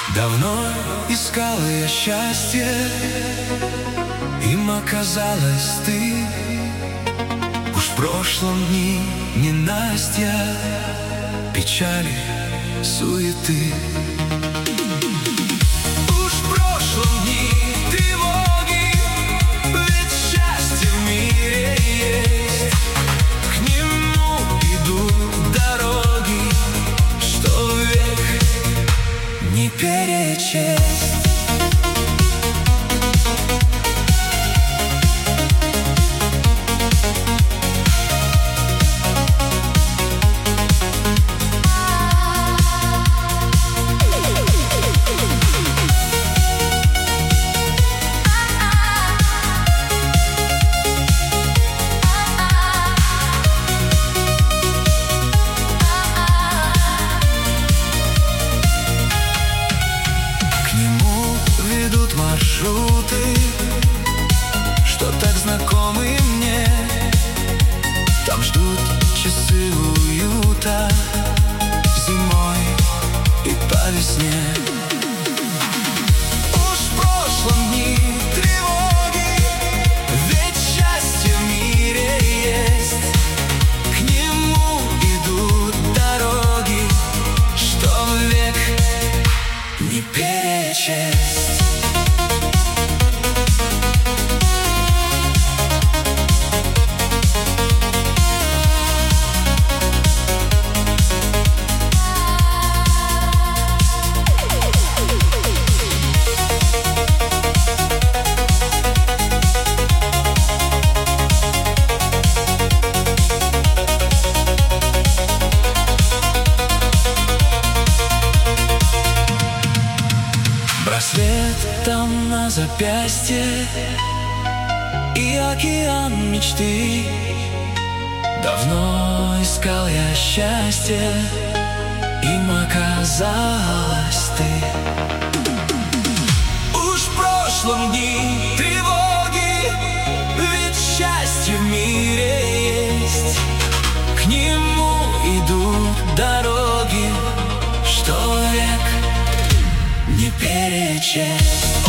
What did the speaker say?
Давно искал я счастье, им оказалась ты. Уж в прошлом дни ненастья, печали, суеты. Уж в прошлом дни тревоги, ведь счастье в мире есть. К нему идут дороги, что век не перечесть. Маршруты, что так знакомы мне, там ждут часы уюта зимой и по весне. Уж в прошлом дни тревоги, ведь счастье в мире есть. К нему идут дороги, что век не перечесть. Браслет там на запястье и океан мечты. Давно искал я счастье, им оказалась ты. Уж в прошлом дни тревоги, ведь счастье в мире есть. К нему идут дороги, что век не перечесть.